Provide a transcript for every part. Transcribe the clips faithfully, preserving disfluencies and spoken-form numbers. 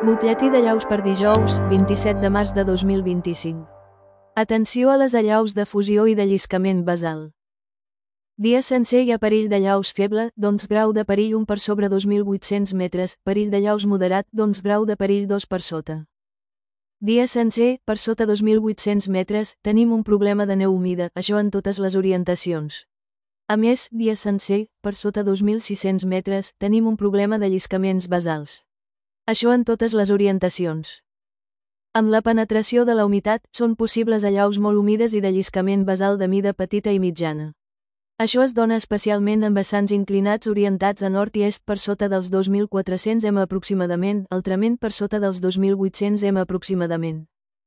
Butlletí d'allaus per dijous, vint-i-set de març de dos mil vint-i-cinc. Atenció a les allaus de fusió i de lliscament basal. Dia sencer hi ha perill d'allaus feble, doncs grau de perill un per sobre dos mil vuit-cents metres, perill d'allaus moderat, doncs grau de perill dos per sota. Dia sencer, per sota dos mil vuit-cents metres, tenim un problema de neu humida, això en totes les orientacions. A més, dia sencer, per sota dos mil sis-cents metres, tenim un problema de lliscaments basals. Això en totes les orientacions. Amb la penetració de la humitat, són possibles allaus molt humides i de lliscament basal de mida petita i mitjana. Això es dona especialment en vessants inclinats orientats a nord i est per sota dels dos mil quatre-cents metres aproximadament, altrament per sota dels dos mil vuit-cents metres aproximadament.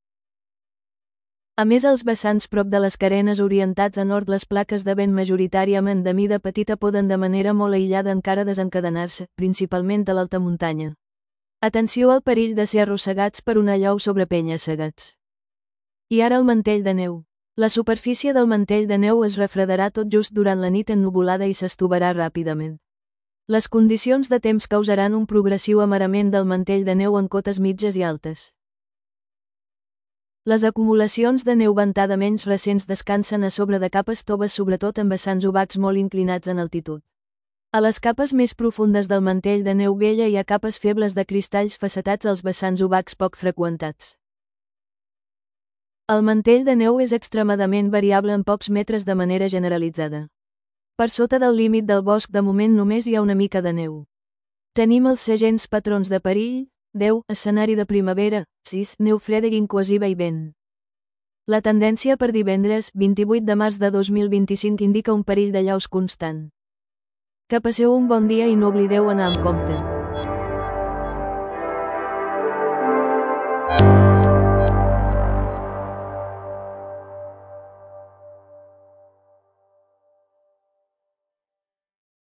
A més, als vessants prop de les carenes orientats a nord, les plaques de vent majoritàriament de mida petita poden de manera molt aïllada encara desencadenar-se, principalment a l'alta muntanya. Atenció al perill de ser arrossegats per un allau sobre penya-segats. I ara el mantell de neu. La superfície del mantell de neu es refredarà tot just durant la nit ennuvolada i s'estovarà ràpidament. Les condicions de temps causaran un progressiu amarament del mantell de neu en cotes mitges i altes. Les acumulacions de neu ventada menys recents descansen a sobre de capes toves, sobretot en vessants obacs molt inclinats en altitud. A les capes més profundes del mantell de neu vella hi ha capes febles de cristalls facetats als vessants obacs poc freqüentats. El mantell de neu és extremadament variable en pocs metres de manera generalitzada. Per sota del límit del bosc de moment només hi ha una mica de neu. Tenim els segents patrons de perill: deu, escenari de primavera, sis, neu freda i incohesiva i vent. La tendència per divendres, vint-i-vuit de març de dos mil vint-i-cinc, indica un perill d'allaus constant. Que passeu un bon dia i no oblideu anar amb compte.